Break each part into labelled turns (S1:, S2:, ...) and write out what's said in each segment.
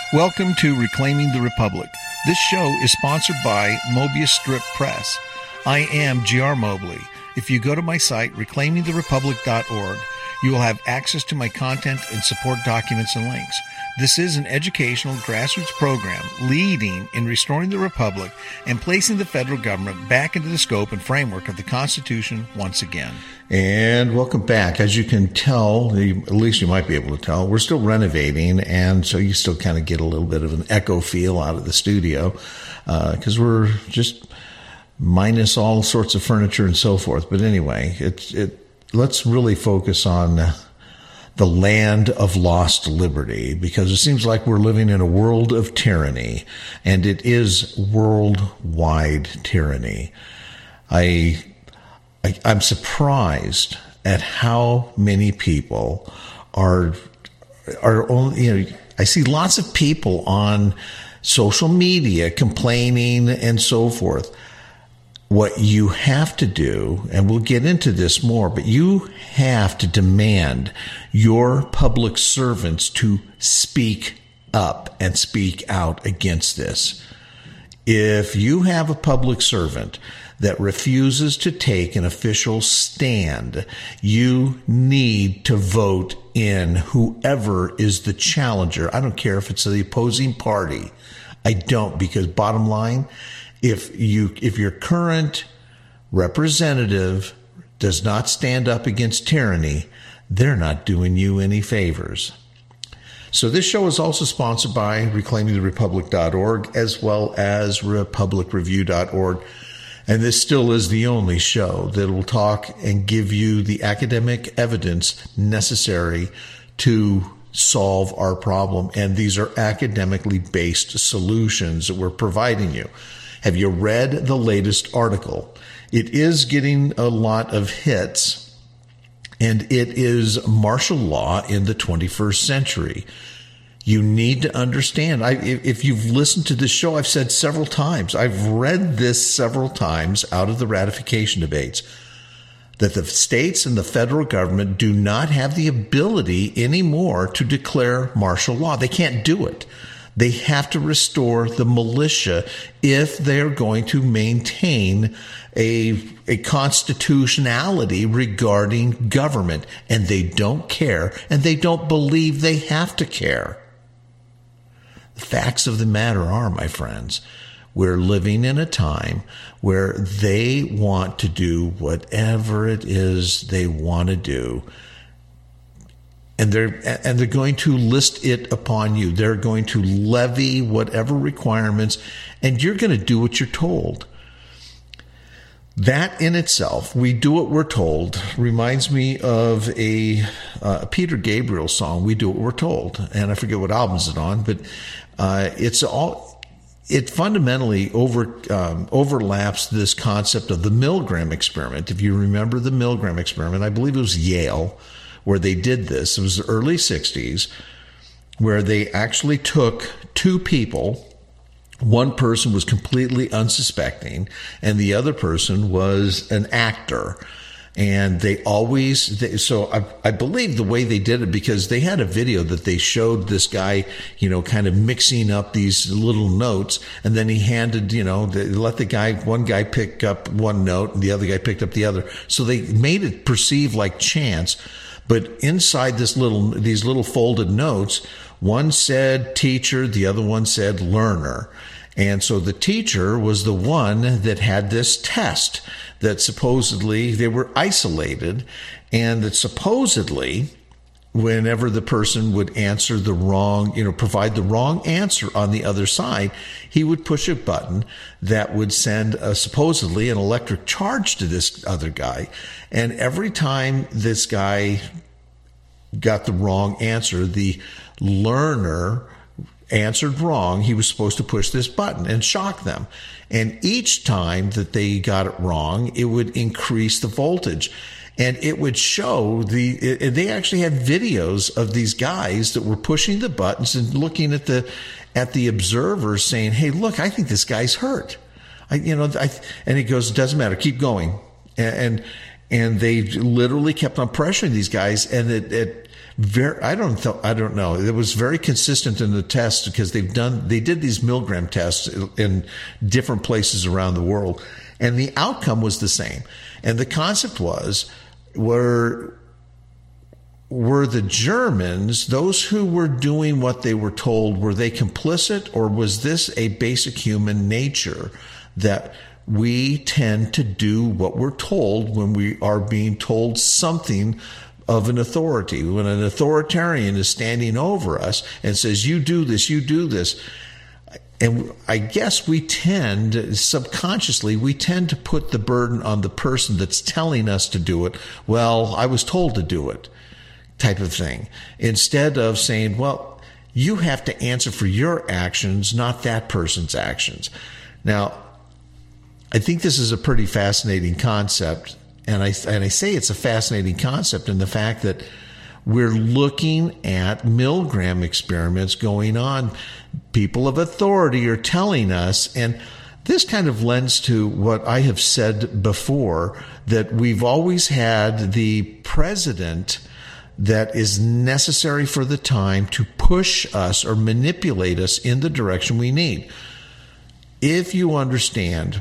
S1: Welcome to Reclaiming the Republic. This show is sponsored by Mobius Strip Press. I am G.R. Mobley. If you go to my site, reclaimingtherepublic.org, you will have access to my content and support documents and links. This is an educational grassroots program leading in restoring the Republic and placing the federal government back into the scope and framework of the Constitution once again.
S2: And welcome back. As you can tell, at least you might be able to tell, we're still renovating, and so you still kind of get a little bit of an echo feel out of the studio because we're just minus all sorts of furniture and so forth. But anyway, let's really focus on the land of lost liberty, because it seems like we're living in a world of tyranny, and it is worldwide tyranny. I'm surprised at how many people are only, I see lots of people on social media complaining and so forth. What you have to do, and we'll get into this more, but you have to demand your public servants to speak up and speak out against this. If you have a public servant that refuses to take an official stand, you need to vote in whoever is the challenger. I don't care if it's the opposing party. I don't, because bottom line, if your current representative does not stand up against tyranny, they're not doing you any favors. So this show is also sponsored by reclaimingtherepublic.org as well as republicreview.org. And this still is the only show that will talk and give you the academic evidence necessary to solve our problem. And these are academically based solutions that we're providing you. Have you read the latest article? It is getting a lot of hits, and it is martial law in the 21st century. You need to understand. If you've listened to this show, I've said several times, I've read this several times out of the ratification debates, that the states and the federal government do not have the ability anymore to declare martial law. They can't do it. They have to restore the militia if they're going to maintain a constitutionality regarding government. And they don't care, and they don't believe they have to care. The facts of the matter are, my friends, we're living in a time where they want to do whatever it is they want to do. And they're going to list it upon you. They're going to levy whatever requirements, and you're going to do what you're told. That in itself, we do what we're told, reminds me of a Peter Gabriel song, We Do What We're Told. And I forget what album it's on, but it fundamentally overlaps this concept of the Milgram experiment. If you remember the Milgram experiment, I believe it was Yale, where they did this. It was the early 60s, where they actually took two people. One person was completely unsuspecting, and the other person was an actor. And so I believe the way they did it, because they had a video that they showed this guy, kind of mixing up these little notes. And then he handed, they let one guy pick up one note and the other guy picked up the other. So they made it perceive like chance. But inside these little folded notes, one said teacher, the other one said learner. And so the teacher was the one that had this test that supposedly they were isolated, and that supposedly whenever the person would answer the wrong, provide the wrong answer on the other side, he would push a button that would send supposedly an electric charge to this other guy. And every time this guy got the wrong answer, the learner answered wrong, he was supposed to push this button and shock them. And each time that they got it wrong, it would increase the voltage. And it would show they actually had videos of these guys that were pushing the buttons and looking at the observers saying, hey, look, I think this guy's hurt. And he goes, it doesn't matter, keep going. And they literally kept on pressuring these guys. And I don't know. It was very consistent in the tests because they did these Milgram tests in different places around the world, and the outcome was the same. And the concept was, were the Germans, those who were doing what they were told, were they complicit, or was this a basic human nature that we tend to do what we're told when we are being told something of an authority? When an authoritarian is standing over us and says, you do this, you do this. And I guess we tend, subconsciously, to put the burden on the person that's telling us to do it. Well, I was told to do it, type of thing. Instead of saying, well, you have to answer for your actions, not that person's actions. Now, I think this is a pretty fascinating concept, and I say it's a fascinating concept in the fact that we're looking at Milgram experiments going on. People of authority are telling us, and this kind of lends to what I have said before, that we've always had the president that is necessary for the time to push us or manipulate us in the direction we need. If you understand,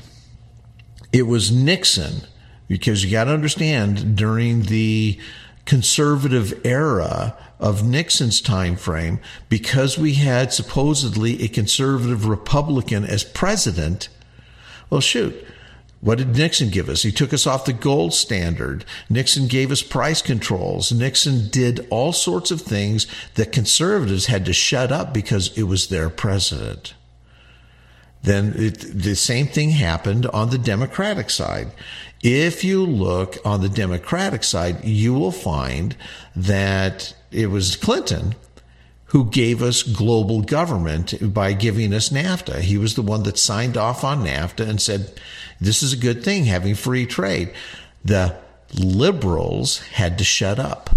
S2: it was Nixon, because you got to understand, during the conservative era of Nixon's time frame, because we had supposedly a conservative Republican as president, well, shoot, what did Nixon give us? He took us off the gold standard. Nixon gave us price controls. Nixon did all sorts of things that conservatives had to shut up because it was their president. Then the same thing happened on the Democratic side. If you look on the Democratic side, you will find that it was Clinton who gave us global government by giving us NAFTA. He was the one that signed off on NAFTA and said, this is a good thing, having free trade. The liberals had to shut up.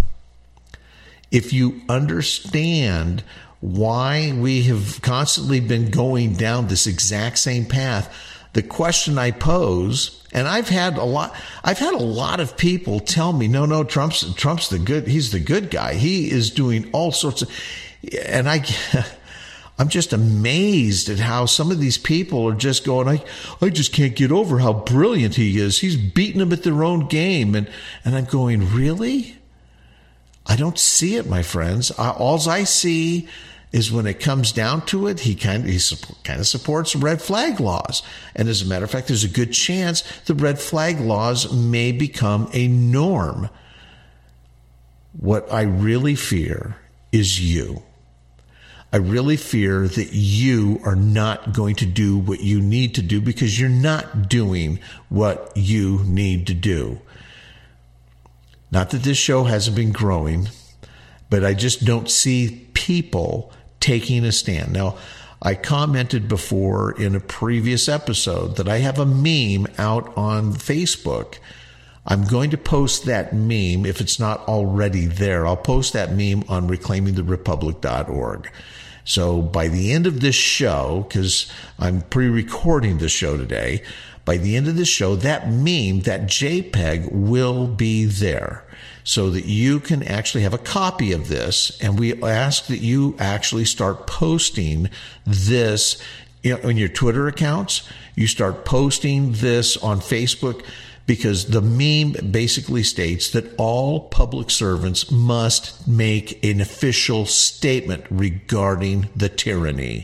S2: If you understand why we have constantly been going down this exact same path, the question I pose, and I've had a lot of people tell me, no, Trump's he's the good guy. He is doing all sorts of, and I'm just amazed at how some of these people are just going, I just can't get over how brilliant he is. He's beating them at their own game. And I'm going, really? I don't see it, my friends. All I see is when it comes down to it, he kind of supports red flag laws. And as a matter of fact, there's a good chance the red flag laws may become a norm. What I really fear is you. I really fear that you are not going to do what you need to do because you're not doing what you need to do. Not that this show hasn't been growing, but I just don't see people taking a stand. Now, I commented before in a previous episode that I have a meme out on Facebook. I'm going to post that meme if it's not already there. I'll post that meme on reclaimingtherepublic.org. So by the end of this show, because I'm pre-recording this show today, by the end of this show, that meme, that JPEG will be there so that you can actually have a copy of this. And we ask that you actually start posting this in your Twitter accounts. You start posting this on Facebook, because the meme basically states that all public servants must make an official statement regarding the tyranny.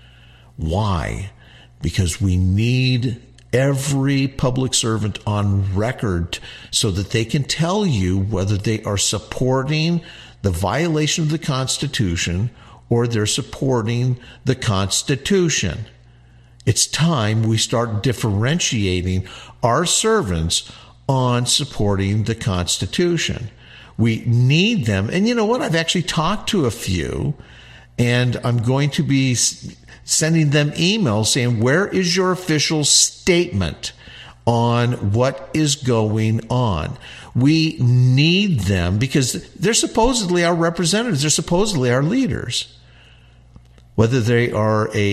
S2: Why? Because we need every public servant on record so that they can tell you whether they are supporting the violation of the Constitution or they're supporting the Constitution. It's time we start differentiating our servants on supporting the Constitution. We need them. And you know what? I've actually talked to a few, and I'm going to be sending them emails saying, where is your official statement on what is going on? We need them because they're supposedly our representatives. They're supposedly our leaders. Whether they are a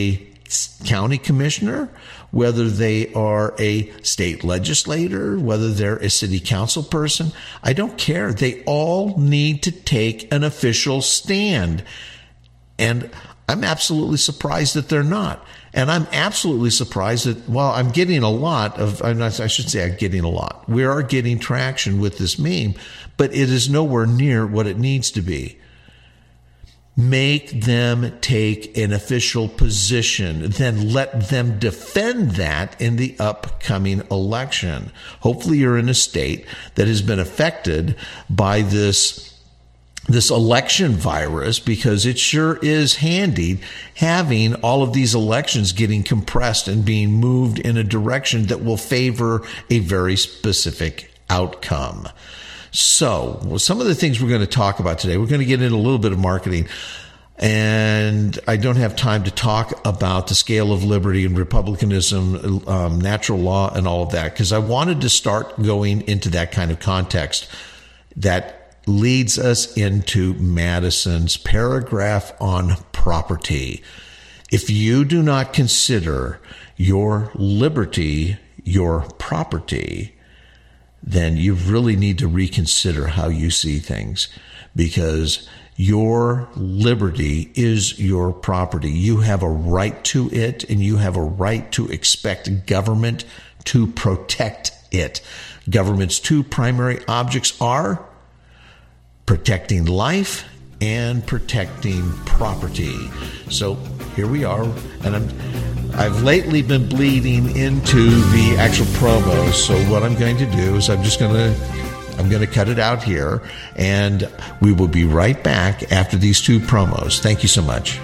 S2: county commissioner, whether they are a state legislator, whether they're a city council person. I don't care. They all need to take an official stand. And I'm absolutely surprised that they're not. And I'm absolutely surprised that, well, I'm getting a lot of, I should say I'm getting a lot. We are getting traction with this meme, but it is nowhere near what it needs to be. Make them take an official position, then let them defend that in the upcoming election. Hopefully you're in a state that has been affected by this election virus, because it sure is handy having all of these elections getting compressed and being moved in a direction that will favor a very specific outcome. So, some of the things we're going to talk about today, we're going to get into a little bit of marketing, and I don't have time to talk about the scale of liberty and republicanism, natural law, and all of that, because I wanted to start going into that kind of context that leads us into Madison's paragraph on property. If you do not consider your liberty your property, then you really need to reconsider how you see things, because your liberty is your property. You have a right to it, and you have a right to expect government to protect it. Government's two primary objects are protecting life and protecting property. So here we are, and I've lately been bleeding into the actual promos. So what I'm going to do is I'm going to cut it out here, and we will be right back after these two promos. Thank you so much.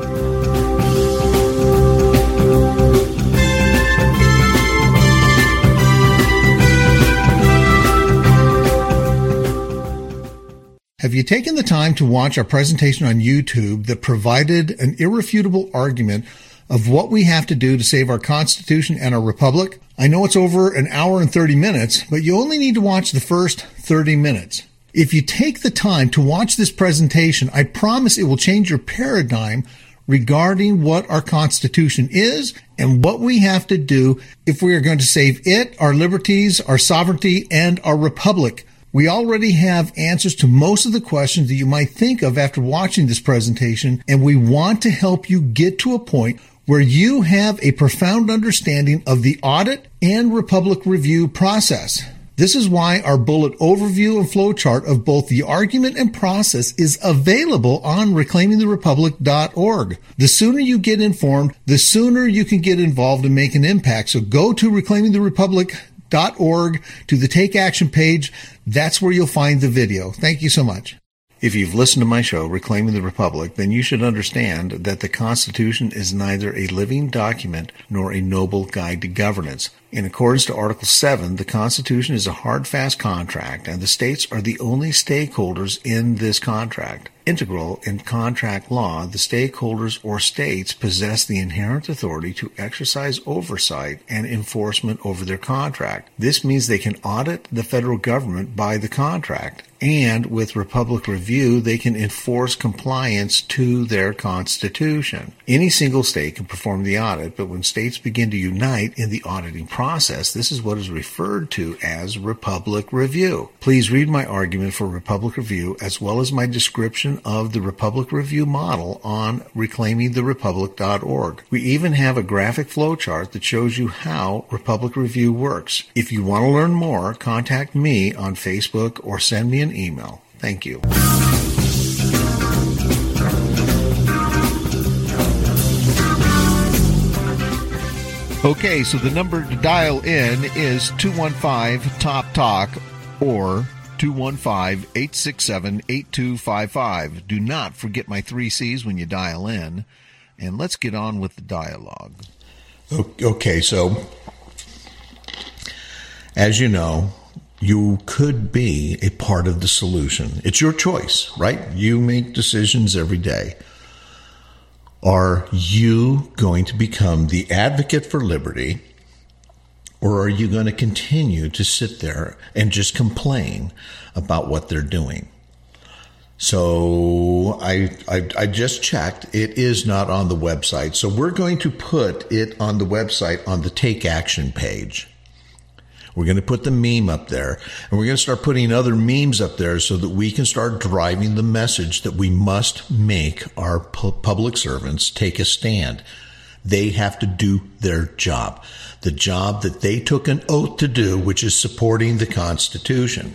S1: Have you taken the time to watch our presentation on YouTube that provided an irrefutable argument of what we have to do to save our Constitution and our Republic? I know it's over an hour and 30 minutes, but you only need to watch the first 30 minutes. If you take the time to watch this presentation, I promise it will change your paradigm regarding what our Constitution is and what we have to do if we are going to save it, our liberties, our sovereignty, and our Republic. We already have answers to most of the questions that you might think of after watching this presentation, and we want to help you get to a point where you have a profound understanding of the audit and Republic review process. This is why our bullet overview and flowchart of both the argument and process is available on reclaimingtherepublic.org. The sooner you get informed, the sooner you can get involved and make an impact. So go to reclaimingtherepublic.org to the Take Action page. That's where you'll find the video. Thank you so much. If you've listened to my show, Reclaiming the Republic, then you should understand that the Constitution is neither a living document nor a noble guide to governance. In accordance to Article 7, the Constitution is a hard, fast contract, and the states are the only stakeholders in this contract. Integral in contract law, the stakeholders or states possess the inherent authority to exercise oversight and enforcement over their contract. This means they can audit the federal government by the contract, and with Republic Review, they can enforce compliance to their Constitution. Any single state can perform the audit, but when states begin to unite in the auditing process, this is what is referred to as Republic Review. Please read my argument for Republic Review as well as my description of the Republic Review model on reclaimingtherepublic.org. We even have a graphic flowchart that shows you how Republic Review works. If you want to learn more, contact me on Facebook or send me an email. Thank you. Okay, so the number to dial in is 215-TOP-TALK or 215-867-8255. Do not forget my 3 C's when you dial in, and let's get on with the dialogue.
S2: Okay, so as you know, you could be a part of the solution. It's your choice, right? You make decisions every day. Are you going to become the advocate for liberty, or are you going to continue to sit there and just complain about what they're doing? So I just checked. It is not on the website. So we're going to put it on the website on the Take Action page. We're going to put the meme up there, and we're going to start putting other memes up there so that we can start driving the message that we must make our public servants take a stand. They have to do their job, the job that they took an oath to do, which is supporting the Constitution.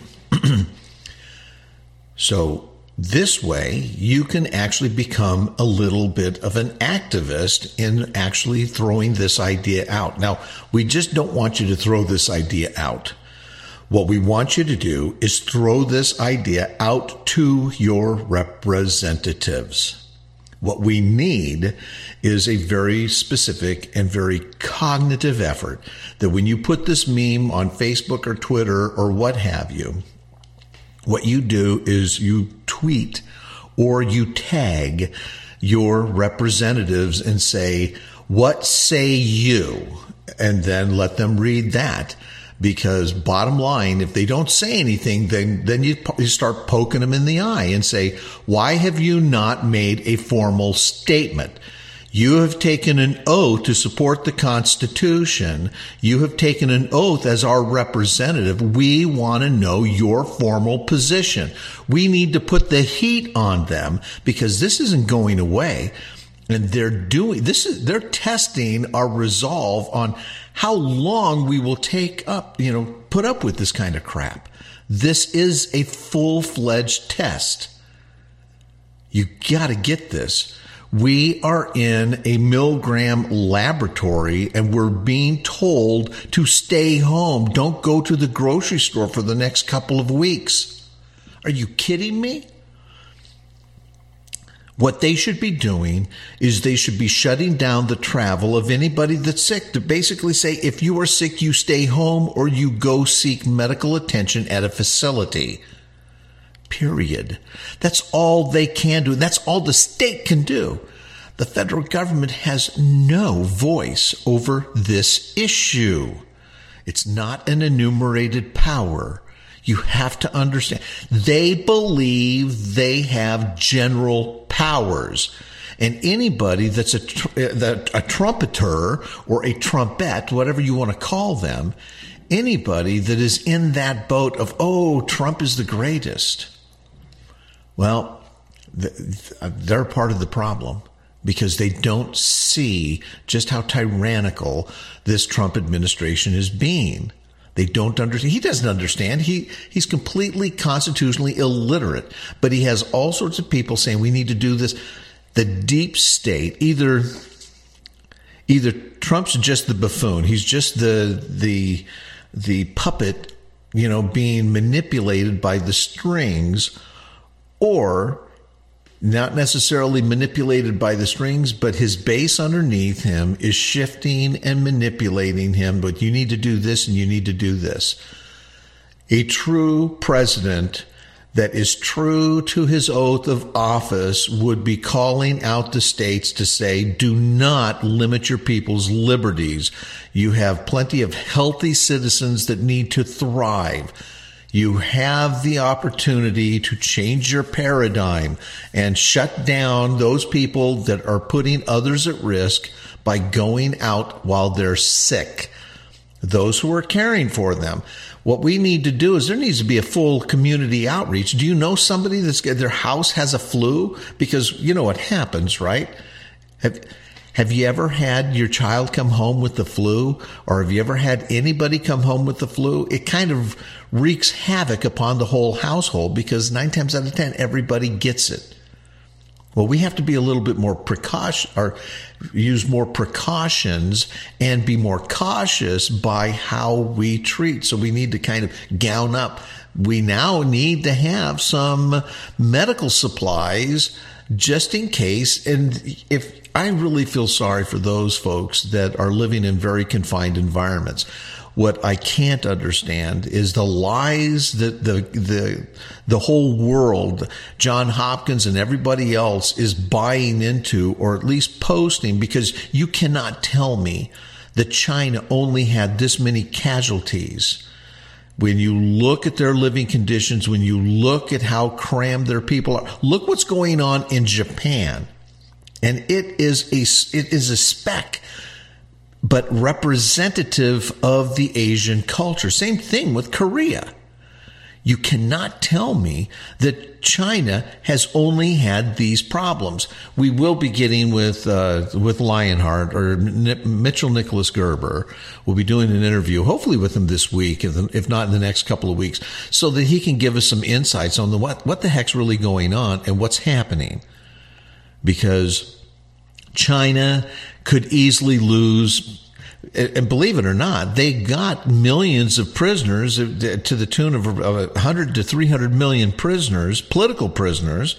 S2: So this way, you can actually become a little bit of an activist in actually throwing this idea out. Now, we just don't want you to throw this idea out. What we want you to do is throw this idea out to your representatives. What we need is a very specific and very cognitive effort that when you put this meme on Facebook or Twitter or what have you, what you do is you tweet or you tag your representatives and say, "What say you?" And then let them read that. Because bottom line, if they don't say anything, then you start poking them in the eye and say, "Why have you not made a formal statement? You have taken an oath to support the Constitution. You have taken an oath as our representative. We want to know your formal position. We need to put the heat on them because this isn't going away." And they're testing our resolve on how long we will put up with this kind of crap. This is a full-fledged test. You got to get this. We are in a Milgram laboratory and we're being told to stay home. Don't go to the grocery store for the next couple of weeks. Are you kidding me? What they should be doing is they should be shutting down the travel of anybody that's sick, to basically say, if you are sick, you stay home or you go seek medical attention at a facility. Period. That's all they can do. That's all the state can do. The federal government has no voice over this issue. It's not an enumerated power. You have to understand. They believe they have general powers. And anybody that's a trumpeter or a trumpet, whatever you want to call them, anybody that is in that boat of, "Oh, Trump is the greatest," well, they're part of the problem because they don't see just how tyrannical this Trump administration is being. They don't understand. He doesn't understand. He's completely constitutionally illiterate, but he has all sorts of people saying we need to do this. The deep state, either Trump's just the buffoon. He's just the puppet, being manipulated by the strings, or not necessarily manipulated by the strings, but his base underneath him is shifting and manipulating him. But you need to do this and you need to do this. A true president that is true to his oath of office would be calling out the states to say, do not limit your people's liberties. You have plenty of healthy citizens that need to thrive. You have the opportunity to change your paradigm and shut down those people that are putting others at risk by going out while they're sick. Those who are caring for them. What we need to do is there needs to be a full community outreach. Do you know somebody their house has a flu? Because you know what happens, right? Have you ever had your child come home with the flu? Or have you ever had anybody come home with the flu? It kind of wreaks havoc upon the whole household because 9 times out of 10, everybody gets it. Well, we have to be a little bit more use more precautions and be more cautious by how we treat. So we need to kind of gown up. We now need to have some medical supplies just in case. And if I really feel sorry for those folks that are living in very confined environments. What I can't understand is the lies that the whole world, John Hopkins and everybody else, is buying into, or at least posting, because you cannot tell me that China only had this many casualties. when you look at their living conditions, when you look at how crammed their people are, look what's going on in Japan. And it is a speck, but representative of the Asian culture. Same thing with Korea. You cannot tell me that China has only had these problems. We will be getting with Lionheart or Mitchell Nicholas Gerber. We'll be doing an interview, hopefully with him this week, if not in the next couple of weeks, so that he can give us some insights on what the heck's really going on and what's happening. Because China could easily lose. And believe it or not, they got millions of prisoners to the tune of 100 to 300 million prisoners, political prisoners.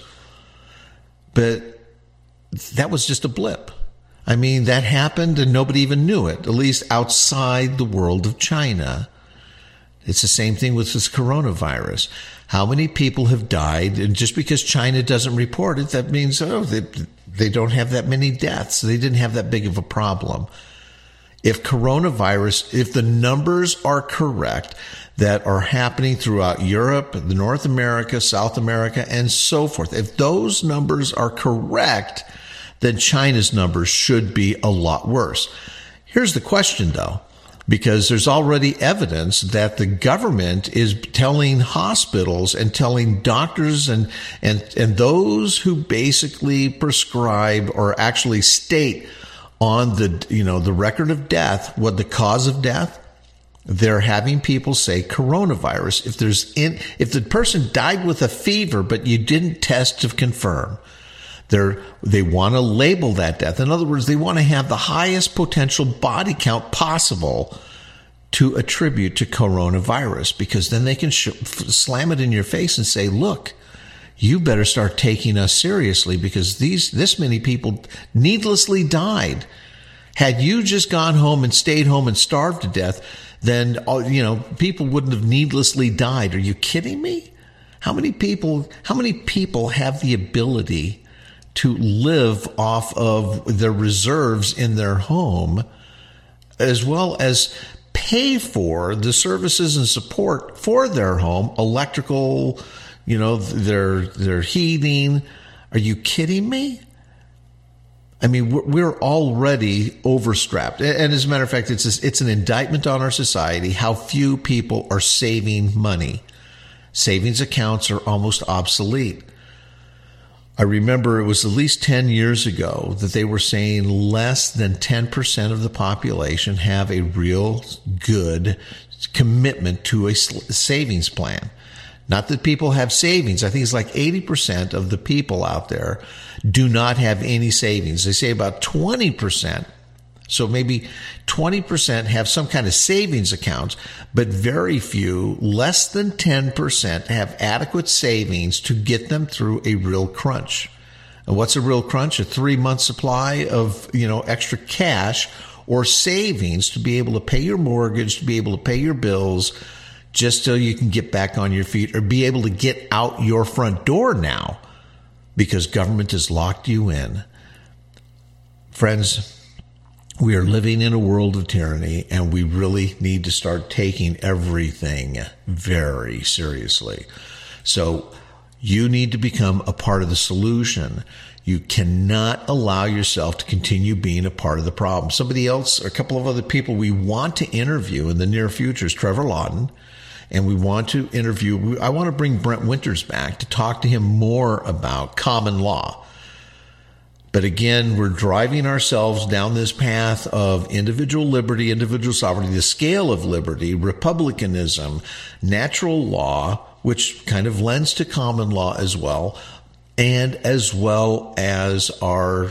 S2: But that was just a blip. I mean, that happened and nobody even knew it, at least outside the world of China. It's the same thing with this coronavirus. How many people have died? And just because China doesn't report it, that means, they don't have that many deaths. They didn't have that big of a problem. If the numbers are correct that are happening throughout Europe, North America, South America, and so forth, if those numbers are correct, then China's numbers should be a lot worse. Here's the question, though, because there's already evidence that the government is telling hospitals and telling doctors and those who basically prescribe or actually state on the record of death, what the cause of death, they're having people say coronavirus. If the person died with a fever, but you didn't test to confirm, they want to label that death. In other words, they want to have the highest potential body count possible to attribute to coronavirus, because then they can slam it in your face and say, look, you better start taking us seriously, because this many people needlessly died. Had you just gone home and stayed home and starved to death, then people wouldn't have needlessly died. Are you kidding me? How many people have the ability to live off of their reserves in their home, as well as pay for the services and support for their home, electrical, their heating? Are you kidding me? I mean, we're already overstrapped. And as a matter of fact, it's an indictment on our society how few people are saving money. Savings accounts are almost obsolete. I remember it was at least 10 years ago that they were saying less than 10% of the population have a real good commitment to a savings plan. Not that people have savings. I think it's like 80% of the people out there do not have any savings. They say about 20%. So maybe 20% have some kind of savings accounts, but very few, less than 10%, have adequate savings to get them through a real crunch. And what's a real crunch? A 3-month supply of, extra cash or savings to be able to pay your mortgage, to be able to pay your bills, just so you can get back on your feet or be able to get out your front door now because government has locked you in. Friends, we are living in a world of tyranny, and we really need to start taking everything very seriously. So you need to become a part of the solution. You cannot allow yourself to continue being a part of the problem. Somebody else, a couple of other people we want to interview in the near future is Trevor Lawton. And I want to bring Brent Winters back to talk to him more about common law. But again, we're driving ourselves down this path of individual liberty, individual sovereignty, the scale of liberty, republicanism, natural law, which kind of lends to common law as well, and as well as our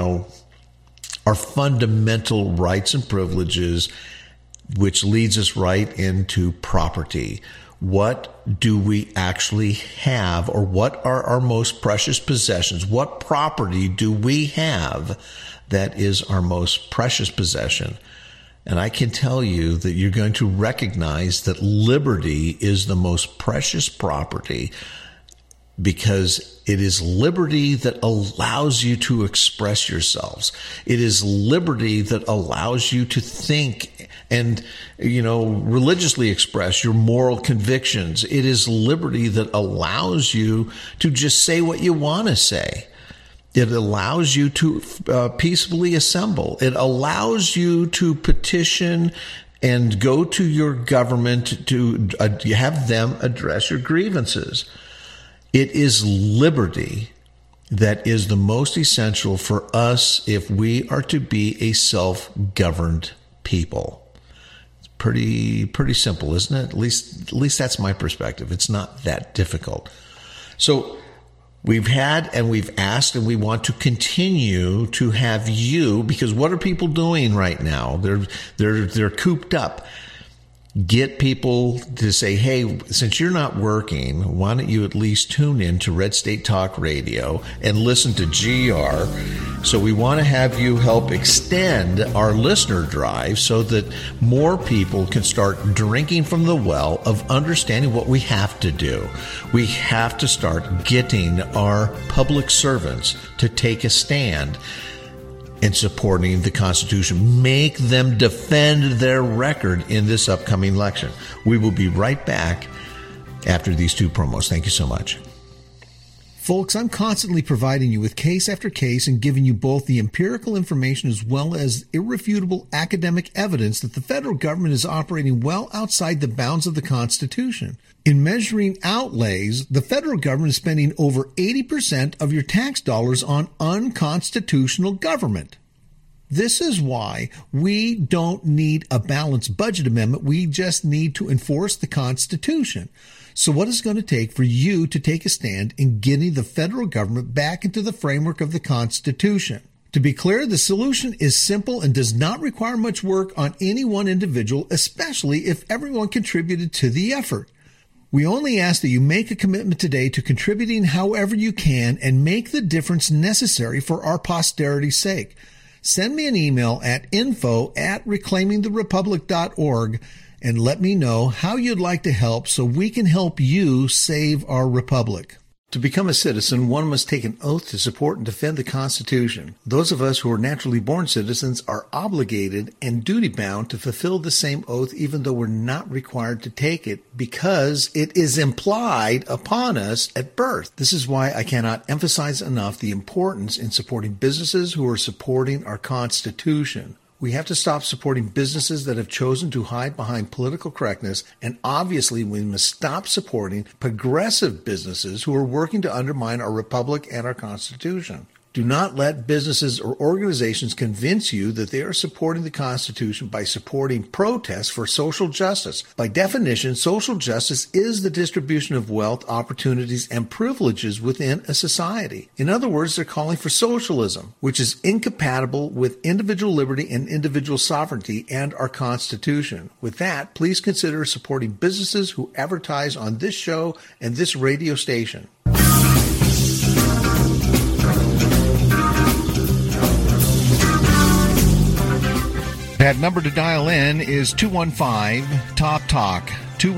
S2: fundamental rights and privileges, which leads us right into property. What do we actually have, or what are our most precious possessions? What property do we have that is our most precious possession? And I can tell you that you're going to recognize that liberty is the most precious property, because it is liberty that allows you to express yourselves. It is liberty that allows you to think and, religiously express your moral convictions. It is liberty that allows you to just say what you want to say. It allows you to peacefully assemble. It allows you to petition and go to your government to have them address your grievances. It is liberty that is the most essential for us if we are to be a self-governed people. It's pretty simple, isn't it? At least that's my perspective. It's not that difficult. So we've had and we've asked and we want to continue to have you, because what are people doing right now? They're cooped up. Get people to say, hey, since you're not working, why don't you at least tune in to Red State Talk Radio and listen to GR? So we want to have you help extend our listener drive so that more people can start drinking from the well of understanding what we have to do. We have to start getting our public servants to take a stand in supporting the Constitution. Make them defend their record in this upcoming election. We will be right back after these two promos. Thank you so much.
S1: Folks, I'm constantly providing you with case after case and giving you both the empirical information as well as irrefutable academic evidence that the federal government is operating well outside the bounds of the Constitution. In measuring outlays, the federal government is spending over 80% of your tax dollars on unconstitutional government. This is why we don't need a balanced budget amendment. We just need to enforce the Constitution. So what is it going to take for you to take a stand in getting the federal government back into the framework of the Constitution? To be clear, the solution is simple and does not require much work on any one individual, especially if everyone contributed to the effort. We only ask that you make a commitment today to contributing however you can and make the difference necessary for our posterity's sake. Send me an email at info@reclaimingtherepublic.org and let me know how you'd like to help so we can help you save our republic. To become a citizen, one must take an oath to support and defend the Constitution. Those of us who are naturally born citizens are obligated and duty-bound to fulfill the same oath even though we're not required to take it because it is implied upon us at birth. This is why I cannot emphasize enough the importance in supporting businesses who are supporting our Constitution. We have to stop supporting businesses that have chosen to hide behind political correctness, and obviously we must stop supporting progressive businesses who are working to undermine our republic and our Constitution. Do not let businesses or organizations convince you that they are supporting the Constitution by supporting protests for social justice. By definition, social justice is the distribution of wealth, opportunities, and privileges within a society. In other words, they're calling for socialism, which is incompatible with individual liberty and individual sovereignty and our Constitution. With that, please consider supporting businesses who advertise on this show and this radio station. That number to dial in is 215-TALK-TALK,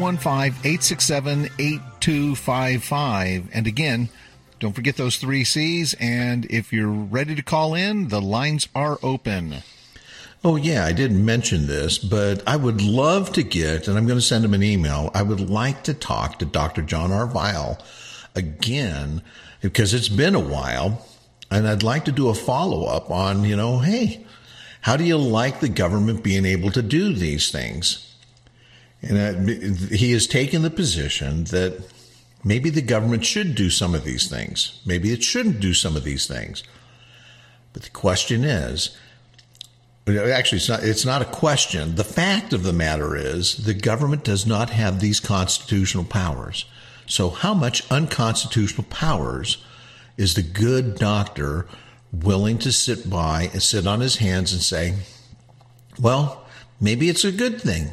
S1: 215-867-8255. And again, don't forget those 3 C's. And if you're ready to call in, the lines are open.
S2: Oh, yeah, I didn't mention this, but I would love to get, and I'm going to send him an email, I would like to talk to Dr. John R. Weil again, because it's been a while, and I'd like to do a follow-up on, hey, how do you like the government being able to do these things? And he has taken the position that maybe the government should do some of these things. Maybe it shouldn't do some of these things. But the question is, actually, it's not a question. The fact of the matter is the government does not have these constitutional powers. So how much unconstitutional powers is the good doctor willing to sit by and sit on his hands and say, well, maybe it's a good thing?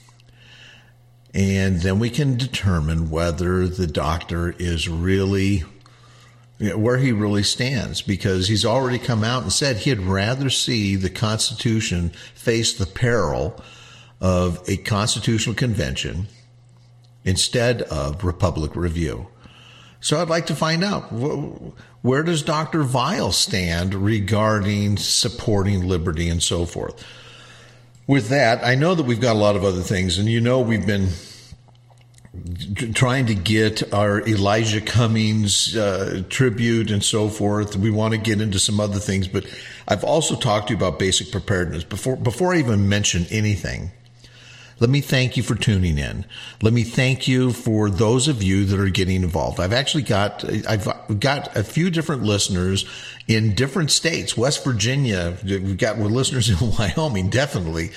S2: And then we can determine whether the doctor is really, where he really stands, because he's already come out and said he'd rather see the Constitution face the peril of a constitutional convention instead of Republic review. So I'd like to find out, where does Dr. Weil stand regarding supporting liberty and so forth? with that, I know that we've got a lot of other things, and we've been trying to get our Elijah Cummings tribute and so forth. We want to get into some other things, but I've also talked to you about basic preparedness. Before I even mention anything, let me thank you for tuning in. Let me thank you for those of you that are getting involved. I've got a few different listeners in different states. West Virginia, we're listeners in Wyoming, definitely.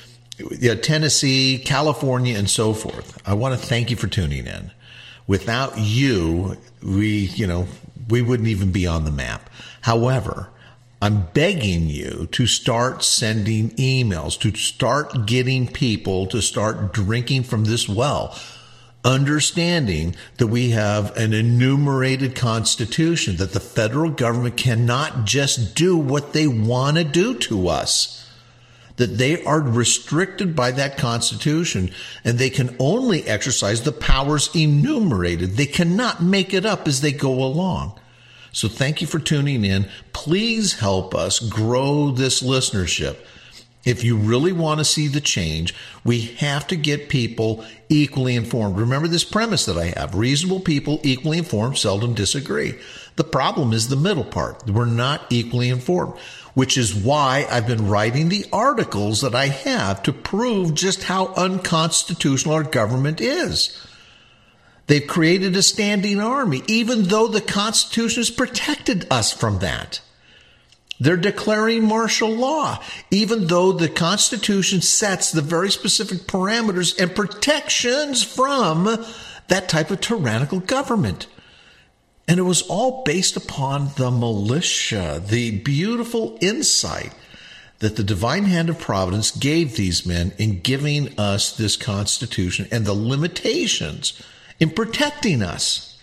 S2: Tennessee, California, and so forth. I want to thank you for tuning in. Without you, we wouldn't even be on the map. However, I'm begging you to start sending emails, to start getting people to start drinking from this well, understanding that we have an enumerated constitution, that the federal government cannot just do what they want to do to us, that they are restricted by that constitution and they can only exercise the powers enumerated. They cannot make it up as they go along. So thank you for tuning in. Please help us grow this listenership. If you really want to see the change, we have to get people equally informed. Remember this premise that I have. Reasonable people, equally informed, seldom disagree. The problem is the middle part. We're not equally informed, which is why I've been writing the articles that I have to prove just how unconstitutional our government is. They've created a standing army, even though the Constitution has protected us from that. They're declaring martial law, even though the Constitution sets the very specific parameters and protections from that type of tyrannical government. And it was all based upon the militia, the beautiful insight that the divine hand of providence gave these men in giving us this Constitution and the limitations in protecting us.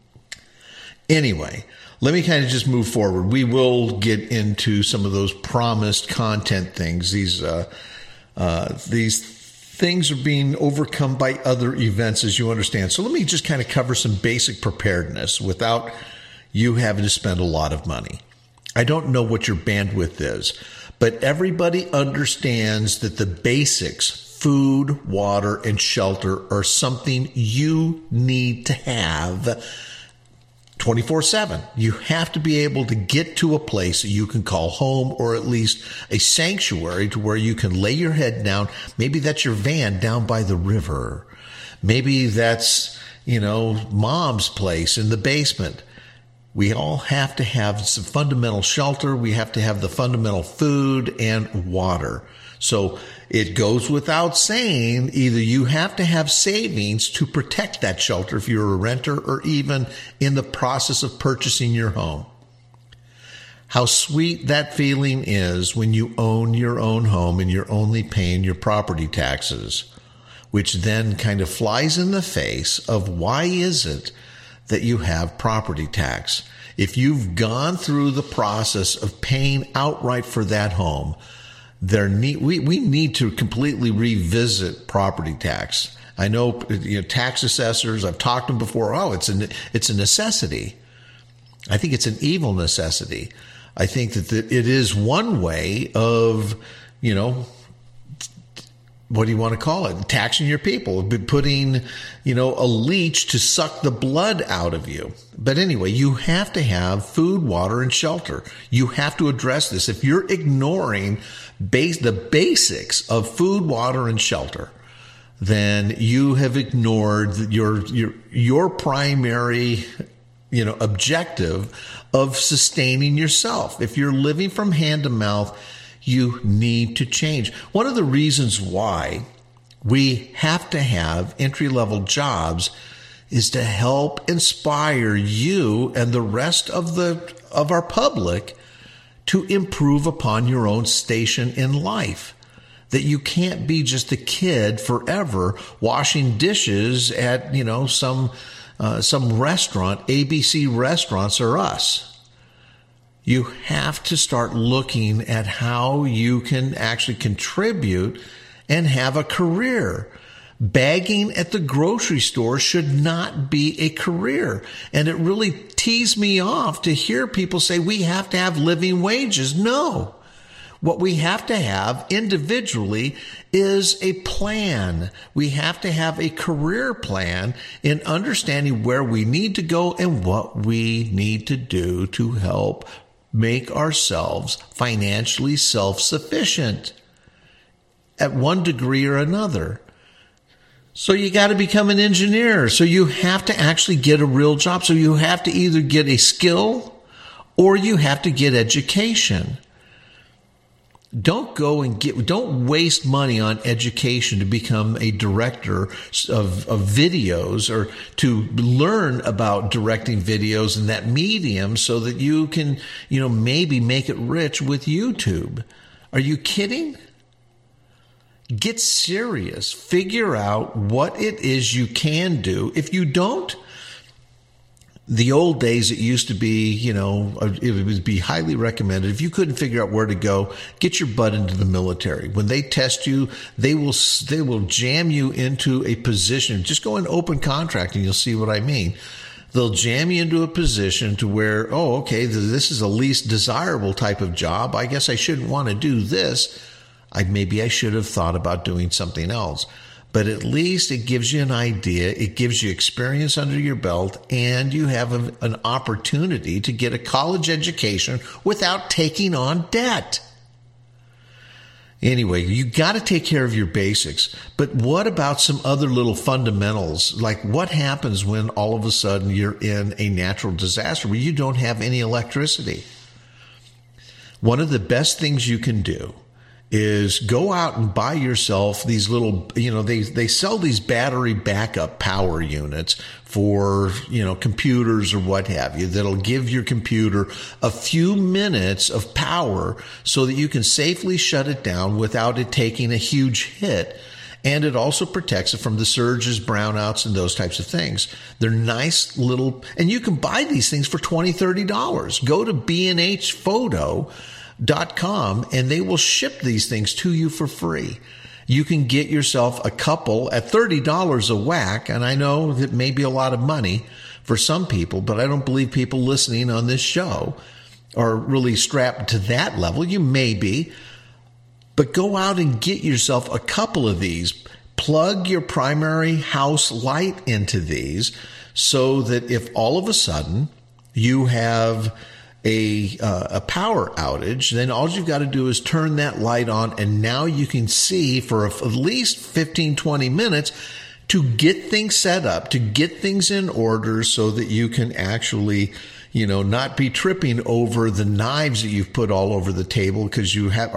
S2: Anyway, let me kind of just move forward. We will get into some of those promised content things. These things are being overcome by other events, as you understand. So let me just kind of cover some basic preparedness without you having to spend a lot of money. I don't know what your bandwidth is, but everybody understands that the basics, food, water, and shelter, are something you need to have 24/7. You have to be able to get to a place that you can call home, or at least a sanctuary to where you can lay your head down. Maybe that's your van down by the river. Maybe that's, mom's place in the basement. We all have to have some fundamental shelter. We have to have the fundamental food and water. So it goes without saying, either you have to have savings to protect that shelter if you're a renter, or even in the process of purchasing your home. How sweet that feeling is when you own your own home and you're only paying your property taxes, which then kind of flies in the face of why is it that you have property tax. If you've gone through the process of paying outright for that home, we need to completely revisit property tax. I know, tax assessors, I've talked to them before. Oh, it's a necessity. I think it's an evil necessity. I think that it is one way of, what do you want to call it? Taxing your people, putting, a leech to suck the blood out of you. But anyway, you have to have food, water, and shelter. You have to address this. If you're ignoring the basics of food, water, and shelter, then you have ignored your primary, objective of sustaining yourself. If you're living from hand to mouth, you need to change. One of the reasons why we have to have entry-level jobs is to help inspire you and the rest of our public to improve upon your own station in life. That you can't be just a kid forever washing dishes at, some restaurant, ABC Restaurants or us. You have to start looking at how you can actually contribute and have a career. Bagging at the grocery store should not be a career. And it really teased me off to hear people say we have to have living wages. No, What we have to have individually is a plan. We have to have a career plan in understanding where we need to go and what we need to do to help make ourselves financially self-sufficient at one degree or another. So you got to become an engineer. So you have to actually get a real job. So you have to either get a skill or you have to get education. Don't waste money on education to become a director of videos or to learn about directing videos in that medium so that you can, maybe make it rich with YouTube. Are you kidding? Get serious. Figure out what it is you can do. If you don't, the old days, it used to be, it would be highly recommended. If you couldn't figure out where to go, get your butt into the military. When they test you, they will jam you into a position. Just go in open contract and you'll see what I mean. They'll jam you into a position to where, this is a least desirable type of job. I guess I shouldn't want to do this. Maybe I should have thought about doing something else. But at least it gives you an idea, it gives you experience under your belt, and you have an opportunity to get a college education without taking on debt. Anyway, you got to take care of your basics. But what about some other little fundamentals? Like what happens when all of a sudden you're in a natural disaster where you don't have any electricity? One of the best things you can do is go out and buy yourself these little, they sell these battery backup power units for, computers or what have you, that'll give your computer a few minutes of power so that you can safely shut it down without it taking a huge hit. And it also protects it from the surges, brownouts, and those types of things. They're nice little, and you can buy these things for $20, $30. Go to BNHphoto.com and they will ship these things to you for free. You can get yourself a couple at $30 a whack, and I know that may be a lot of money for some people, but I don't believe people listening on this show are really strapped to that level. You may be, but go out and get yourself a couple of these. Plug your primary house light into these so that if all of a sudden you have a power outage, then all you've got to do is turn that light on, and now you can see for at least 15, 20 minutes to get things set up, to get things in order so that you can actually, not be tripping over the knives that you've put all over the table because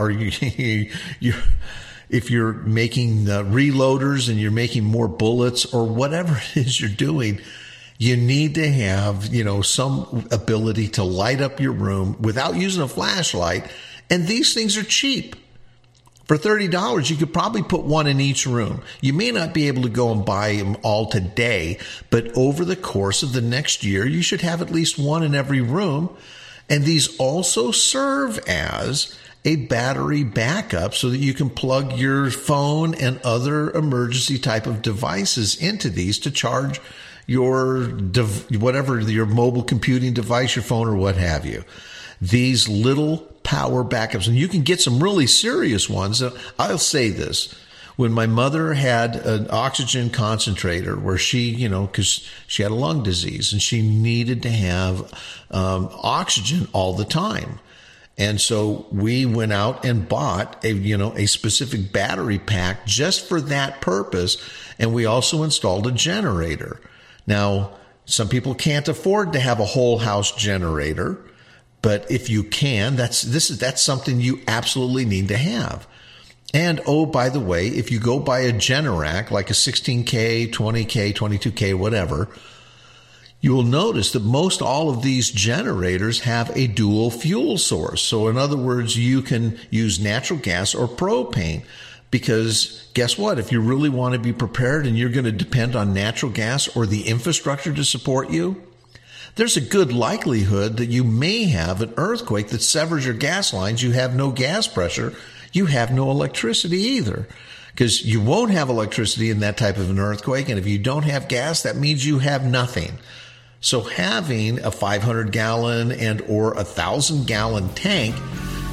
S2: if you're making reloaders and you're making more bullets or whatever it is you're doing. You need to have, some ability to light up your room without using a flashlight. And these things are cheap. For $30, you could probably put one in each room. You may not be able to go and buy them all today, but over the course of the next year, you should have at least one in every room. And these also serve as a battery backup so that you can plug your phone and other emergency type of devices into these to charge your whatever, your mobile computing device, your phone, or what have you. These little power backups, and you can get some really serious ones. I'll say this. When my mother had an oxygen concentrator where she, because she had a lung disease and she needed to have oxygen all the time. And so we went out and bought a specific battery pack just for that purpose. And we also installed a generator. Now, some people can't afford to have a whole house generator, but if you can, that's something you absolutely need to have. And by the way, if you go buy a Generac, like a 16K, 20K, 22K, whatever, you will notice that most all of these generators have a dual fuel source. So in other words, you can use natural gas or propane. Because guess what? If you really want to be prepared and you're going to depend on natural gas or the infrastructure to support you, there's a good likelihood that you may have an earthquake that severs your gas lines. You have no gas pressure. You have no electricity either, because you won't have electricity in that type of an earthquake. And if you don't have gas, that means you have nothing. So having a 500-gallon and or 1,000-gallon tank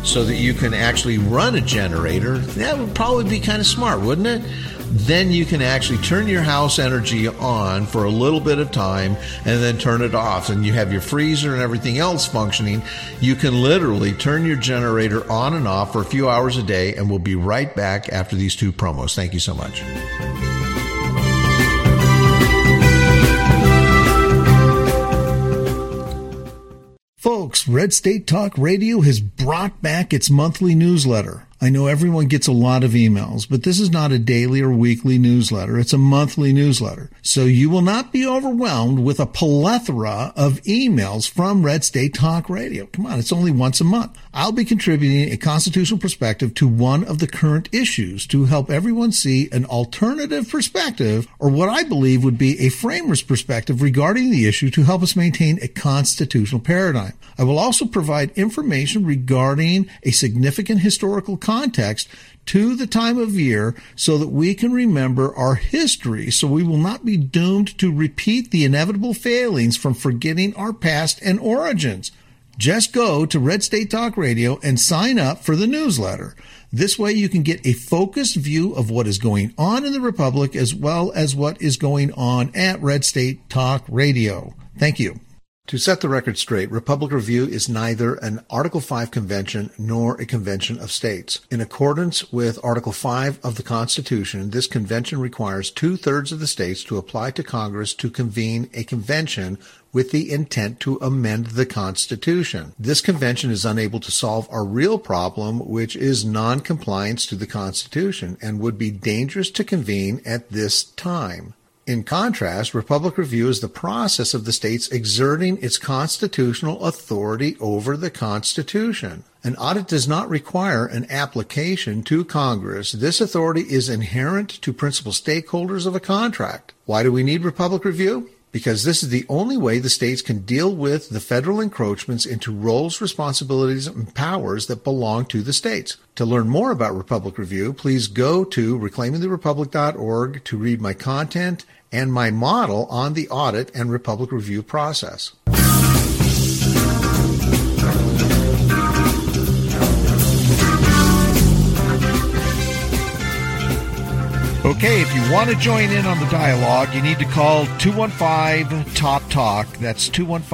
S2: so that you can actually run a generator, that would probably be kind of smart, wouldn't it? Then you can actually turn your house energy on for a little bit of time and then turn it off, and you have your freezer and everything else functioning. You can literally turn your generator on and off for a few hours a day, and we'll be right back after these two promos. Thank you so much.
S1: Folks, Red State Talk Radio has brought back its monthly newsletter. I know everyone gets a lot of emails, but this is not a daily or weekly newsletter. It's a monthly newsletter. So you will not be overwhelmed with a plethora of emails from Red State Talk Radio. Come on, it's only once a month. I'll be contributing a constitutional perspective to one of the current issues to help everyone see an alternative perspective, or what I believe would be a framer's perspective regarding the issue to help us maintain a constitutional paradigm. I will also provide information regarding a significant historical context to the time of year so that we can remember our history, so we will not be doomed to repeat the inevitable failings from forgetting our past and origins. Just go to Red State Talk Radio and sign up for the newsletter. This way you can get a focused view of what is going on in the Republic as well as what is going on at Red State Talk Radio. Thank you. To set the record straight, Republic Review is neither an Article 5 convention nor a convention of states. In accordance with Article 5 of the Constitution, this convention requires 2/3 of the states to apply to Congress to convene a convention with the intent to amend the Constitution. This convention is unable to solve our real problem, which is non-compliance to the Constitution, and would be dangerous to convene at this time. In contrast, Republic Review is the process of the states exerting its constitutional authority over the Constitution. An audit does not require an application to Congress. This authority is inherent to principal stakeholders of a contract. Why do we need Republic Review? Because this is the only way the states can deal with the federal encroachments into roles, responsibilities, and powers that belong to the states. To learn more about Republic Review, please go to reclaimingtherepublic.org to read my content and my model on the audit and Republic Review process. Okay, if you want to join in on the dialogue, you need to call 215-TALK-TALK. That's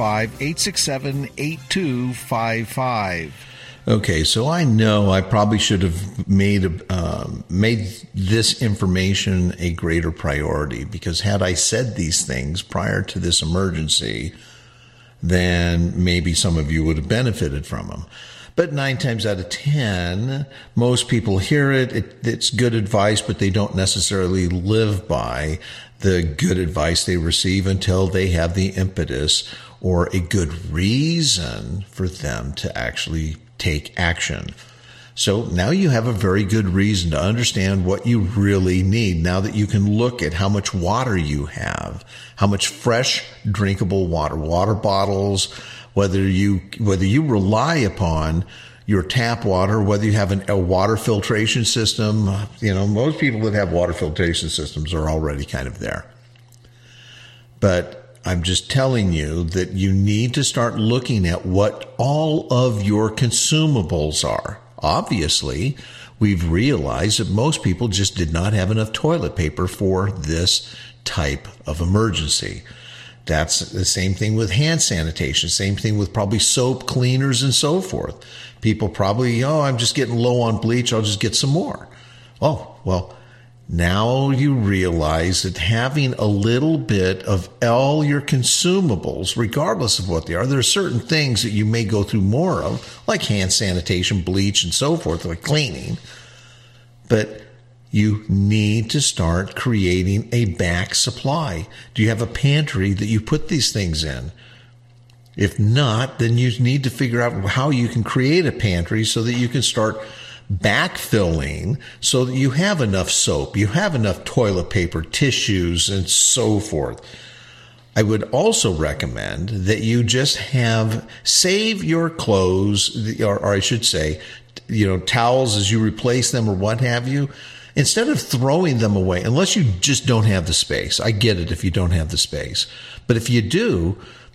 S1: 215-867-8255.
S2: Okay, so I know I probably should have made this information a greater priority, because had I said these things prior to this emergency, then maybe some of you would have benefited from them. But 9 times out of 10, most people hear it. It's good advice, but they don't necessarily live by the good advice they receive until they have the impetus or a good reason for them to actually take action. So now you have a very good reason to understand what you really need. Now that you can look at how much water you have, how much fresh drinkable water bottles, whether you rely upon your tap water, whether you have a water filtration system. Most people that have water filtration systems are already kind of there. But I'm just telling you that you need to start looking at what all of your consumables are. Obviously, we've realized that most people just did not have enough toilet paper for this type of emergency. That's the same thing with hand sanitation, same thing with probably soap, cleaners, and so forth. People probably, I'm just getting low on bleach, I'll just get some more. Oh, well, now you realize that having a little bit of all your consumables, regardless of what they are, there are certain things that you may go through more of, like hand sanitation, bleach, and so forth, like cleaning. But you need to start creating a back supply. Do you have a pantry that you put these things in? If not, then you need to figure out how you can create a pantry so that you can start backfilling so that you have enough soap, you have enough toilet paper, tissues, and so forth. I would also recommend that you just save your clothes, or I should say, towels as you replace them or what have you. Instead of throwing them away, unless you just don't have the space. I get it if you don't have the space. But if you do,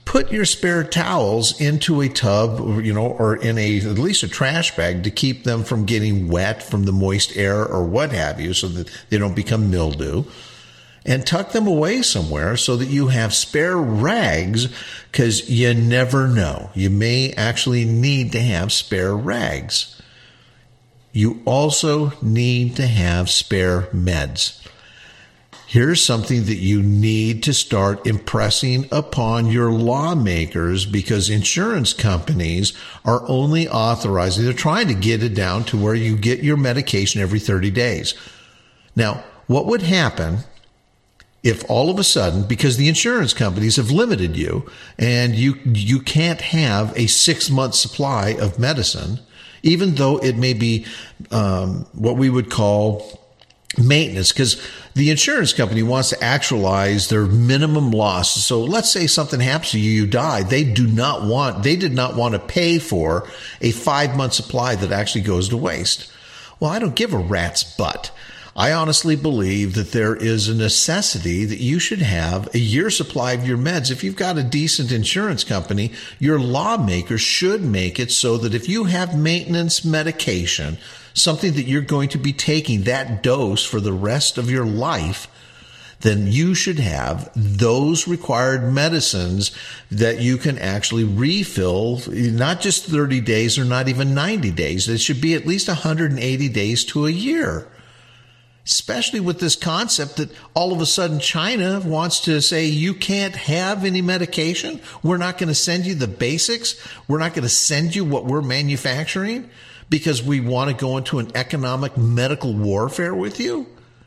S2: put your spare towels into a tub, or in at least a trash bag to keep them from getting wet from the moist air or what have you, so that they don't become mildew. And tuck them away somewhere so that you have spare rags, because you never know. You may actually need to have spare rags. You also need to have spare meds. Here's something that you need to start impressing upon your lawmakers, because insurance companies are only authorizing, they're trying to get it down to where you get your medication every 30 days. Now, what would happen if all of a sudden, because the insurance companies have limited you and you can't have a 6-month supply of medicine, even though it may be what we would call maintenance, because the insurance company wants to actualize their minimum loss. So let's say something happens to you, you die. They did not want to pay for a 5-month supply that actually goes to waste. Well, I don't give a rat's butt. I honestly believe that there is a necessity that you should have a year's supply of your meds. If you've got a decent insurance company, your lawmakers should make it so that if you have maintenance medication, something that you're going to be taking that dose for the rest of your life, then you should have those required medicines that you can actually refill, not just 30 days or not even 90 days. It should be at least 180 days to a year. Especially with this concept that all of a sudden China wants to say you can't have any medication. We're not going to send you the basics. We're not going to send you what we're manufacturing because we want to go into an economic medical warfare with you.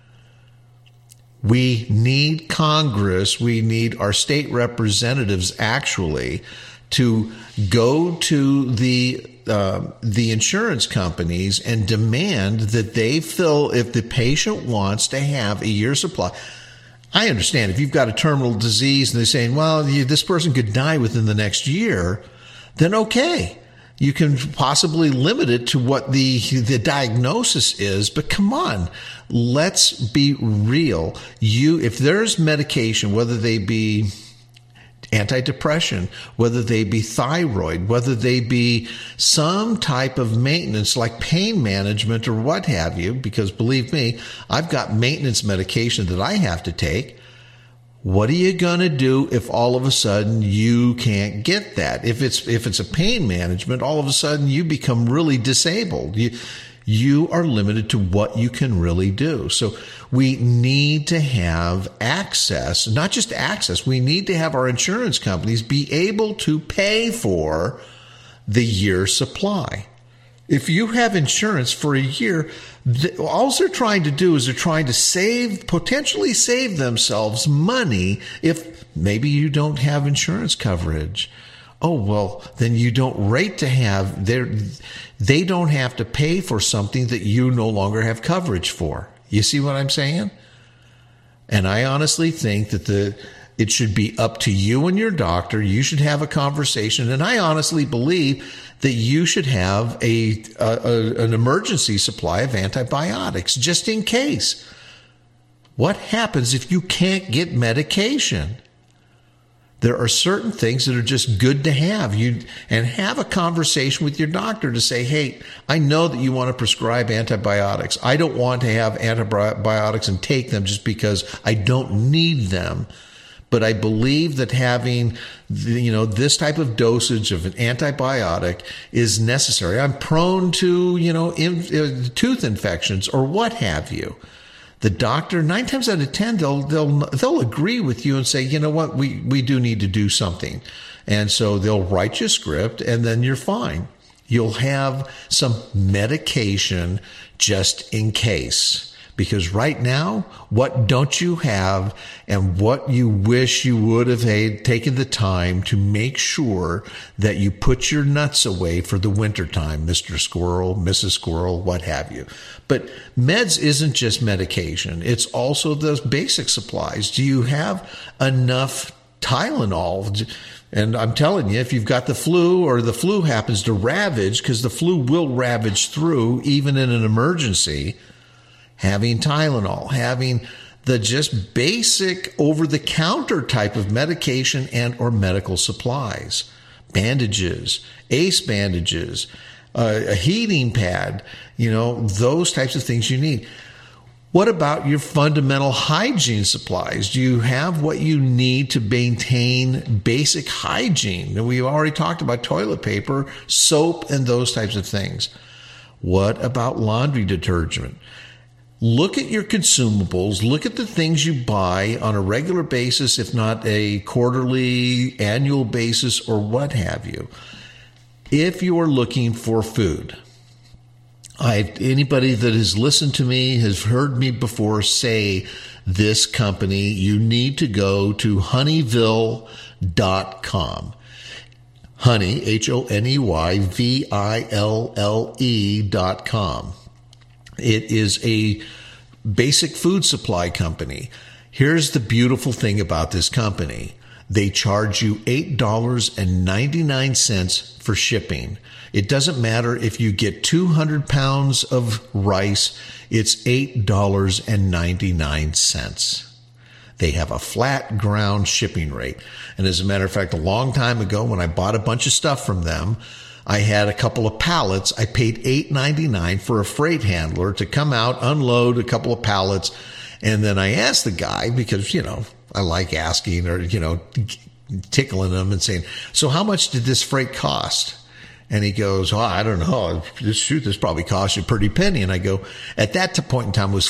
S2: We need Congress. We need our state representatives actually to go to the insurance companies and demand that they fill, if the patient wants to have a year's supply. I understand if you've got a terminal disease and they're saying, well, this person could die within the next year, then okay. You can possibly limit it to what the diagnosis is, but come on, let's be real. If there's medication, whether they be antidepressant, whether they be thyroid, whether they be some type of maintenance like pain management or what have you, because believe me, I've got maintenance medication that I have to take. What are you going to do if all of a sudden you can't get that? If it's a pain management, all of a sudden you become really disabled. You are limited to what you can really do. So we need to have access, not just access. We need to have our insurance companies be able to pay for the year's supply. If you have insurance for a year, all they're trying to do is they're trying to potentially save themselves money if maybe you don't have insurance coverage. Oh, well, then you don't rate to have, they don't have to pay for something that you no longer have coverage for. You see what I'm saying? And I honestly think that it should be up to you and your doctor. You should have a conversation. And I honestly believe that you should have an emergency supply of antibiotics just in case. What happens if you can't get medication? There are certain things that are just good to have. And have a conversation with your doctor to say, hey, I know that you want to prescribe antibiotics. I don't want to have antibiotics and take them just because I don't need them. But I believe that having, this type of dosage of an antibiotic is necessary. I'm prone to, tooth infections or what have you. The doctor, 9 times out of 10, they'll agree with you and say, you know what, we do need to do something. And so they'll write you a script and then you're fine. You'll have some medication just in case. Because right now, what don't you have and what you wish you would have taken the time to make sure that you put your nuts away for the wintertime, Mr. Squirrel, Mrs. Squirrel, what have you. But meds isn't just medication. It's also those basic supplies. Do you have enough Tylenol? And I'm telling you, if you've got the flu or the flu happens to ravage, because the flu will ravage through even in an emergency, having Tylenol, having the just basic over-the-counter type of medication and or medical supplies, bandages, ACE bandages, a heating pad, those types of things you need. What about your fundamental hygiene supplies? Do you have what you need to maintain basic hygiene? And we've already talked about toilet paper, soap, and those types of things. What about laundry detergent? Look at your consumables. Look at the things you buy on a regular basis, if not a quarterly, annual basis, or what have you. If you are looking for food, anybody that has listened to me has heard me before say this company, you need to go to Honeyville.com. Honey, HoneyVille.com. It is a basic food supply company. Here's the beautiful thing about this company. They charge you $8.99 for shipping. It doesn't matter if you get 200 pounds of rice, it's $8.99. They have a flat ground shipping rate. And as a matter of fact, a long time ago when I bought a bunch of stuff from them, I had a couple of pallets. I paid $8.99 for a freight handler to come out, unload a couple of pallets. And then I asked the guy, because, I like asking or, tickling them and saying, so how much did this freight cost? And he goes, I don't know. This probably cost you a pretty penny. And I go, at that point in time, it was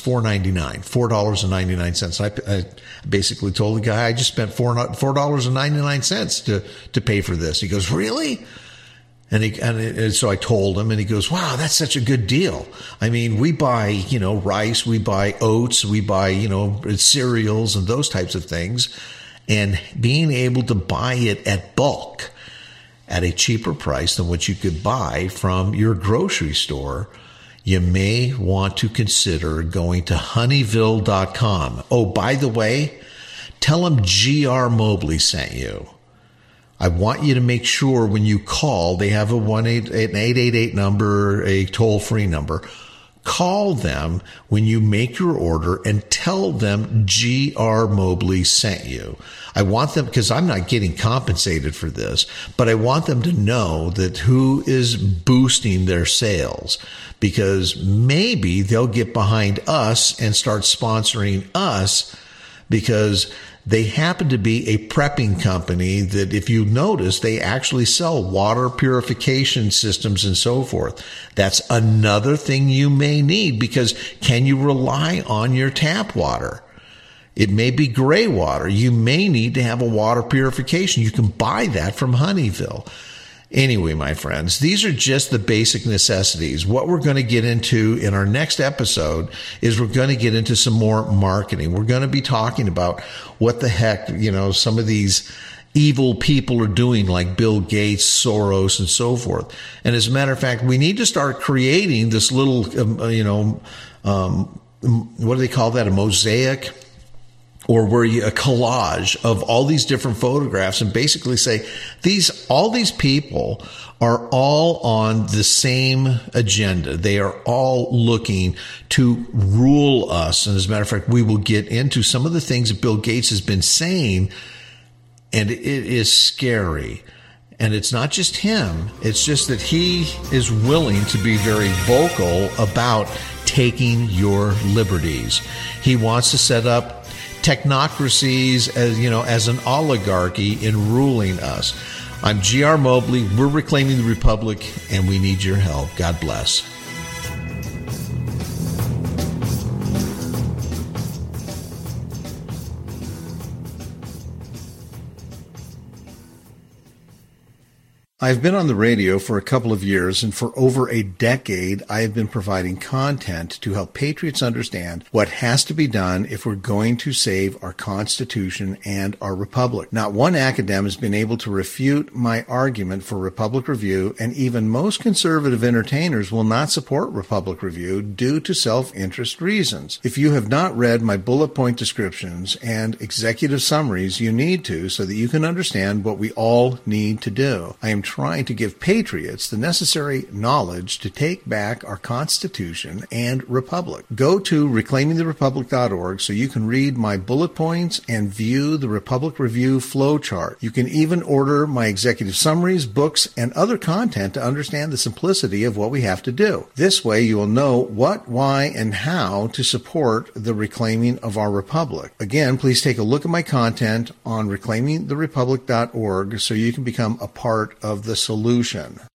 S2: $4.99. I basically told the guy, I just spent $4.99 to pay for this. He goes, really? And so I told him, and he goes, wow, that's such a good deal. I mean, we buy, rice, we buy oats, we buy, cereals and those types of things. And being able to buy it at bulk at a cheaper price than what you could buy from your grocery store, you may want to consider going to Honeyville.com. Oh, by the way, tell them G.R. Mobley sent you. I want you to make sure when you call, they have an 888 number, a toll-free number. Call them when you make your order and tell them G.R. Mobley sent you. I want them, because I'm not getting compensated for this, but I want them to know that who is boosting their sales, because maybe they'll get behind us and start sponsoring us, because they happen to be a prepping company that, if you notice, they actually sell water purification systems and so forth. That's another thing you may need, because can you rely on your tap water? It may be gray water. You may need to have a water purification. You can buy that from Honeyville. Anyway, my friends, these are just the basic necessities. What we're going to get into in our next episode is we're going to get into some more marketing. We're going to be talking about what the heck, some of these evil people are doing, like Bill Gates, Soros, and so forth. And as a matter of fact, we need to start creating this little, what do they call that? A mosaic? Or where a collage of all these different photographs, and basically say all these people are all on the same agenda. They are all looking to rule us. And as a matter of fact, we will get into some of the things that Bill Gates has been saying, and it is scary. And it's not just him. It's just that he is willing to be very vocal about taking your liberties. He wants to set up technocracies as an oligarchy in ruling us. I'm G.R. Mobley. We're reclaiming the Republic, and we need your help. God bless. I've been on the radio for a couple of years, and for over a decade, I have been providing content to help patriots understand what has to be done if we're going to save our Constitution and our Republic. Not one academic has been able to refute my argument for Republic Review, and even most conservative entertainers will not support Republic Review due to self-interest reasons. If you have not read my bullet point descriptions and executive summaries, you need to, so that you can understand what we all need to do. I am
S1: trying to give patriots the necessary knowledge to take back our Constitution and Republic. Go to reclaimingtherepublic.org so you can read my bullet points and view the Republic Review flowchart. You can even order my executive summaries, books, and other content to understand the simplicity of what we have to do. This way you will know what, why, and how to support the reclaiming of our Republic. Again, please take a look at my content on reclaimingtherepublic.org so you can become a part of the solution.